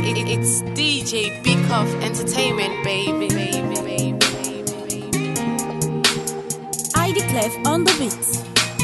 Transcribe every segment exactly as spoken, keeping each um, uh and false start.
It's D J Big Off Entertainment, baby, baby, baby, baby, baby. I D Clef on the beat.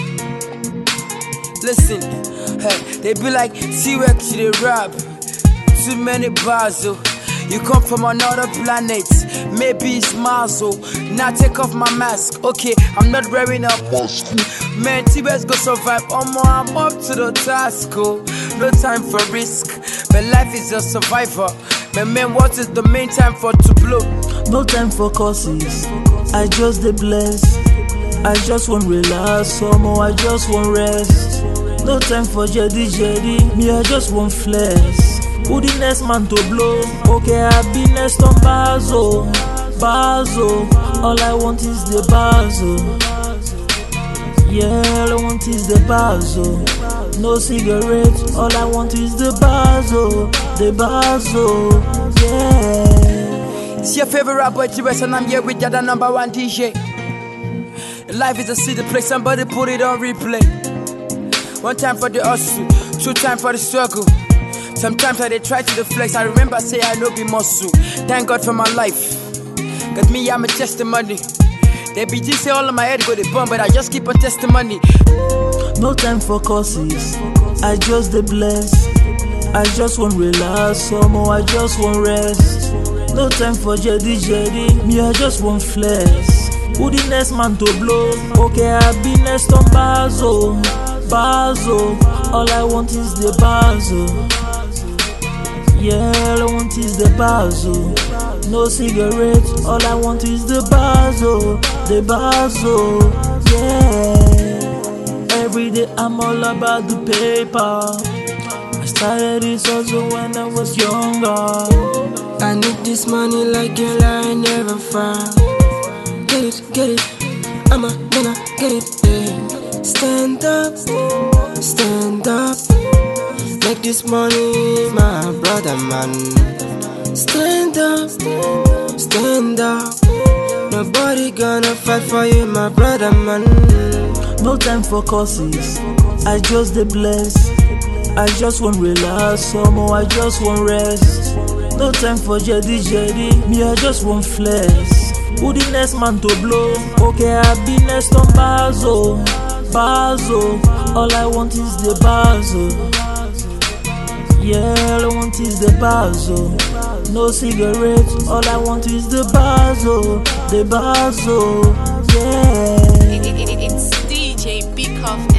Listen, hey, they be like, see where to the rap. Too many bars, oh. You come from another planet, maybe it's Mars, oh. Now take off my mask, okay, I'm not wearing a mask. Man, T-Best go survive, oh more, I'm up to the task, oh. No time for risk, but life is a survivor. Man, man, what is the main time for to blow? No time for courses, I just the bless. I just want relax, some more, I just want rest. No time for jetty jetty, me I just want flex. Who the next man to blow? Okay, I be next on Bazo, Bazo. All I want is the Bazo. Yeah, all I want is the Bazo. No cigarettes, all I want is the Bazo, the Bazo. Yeah. It's your favorite rapper, T-Best, and I'm here with the number one D J. Life is a city place, somebody put it on replay. One time for the hustle, two time for the struggle. Sometimes I they try to the flex. I remember say I know be muscle. Thank God for my life, cause me I'm a testimony. They be say all in my head go the bum, but I just keep on testimony. No time for courses, I just the bless. I just want relax, some more I just want rest. No time for jetty jetty, me I just want flex. Who the next man to blow? Okay, I be next on Bazo, Bazo. All I want is the Bazo. Yeah, all I want is the Bazo. No cigarettes, all I want is the Bazo, the Bazo. Yeah. Every day I'm all about the paper. I started this also when I was younger. I need this money like girl I never found. Get it, get it, I'ma gonna get it, yeah. Stand up, stand up. Make this money, my brother, man. Stand up, stand up. Nobody gonna fight for you, my brother, man. No time for courses, I just the bless. I just want relax, some more I just want rest. No time for jetty jetty, me I just want flex. Who the next man to blow? Okay, I be next on Bazo, Bazo. All I want is the Bazo. Yeah, all I want is the Bazo. No cigarettes, all I want is the Bazo, the Bazo. Yeah. It's D J Big Off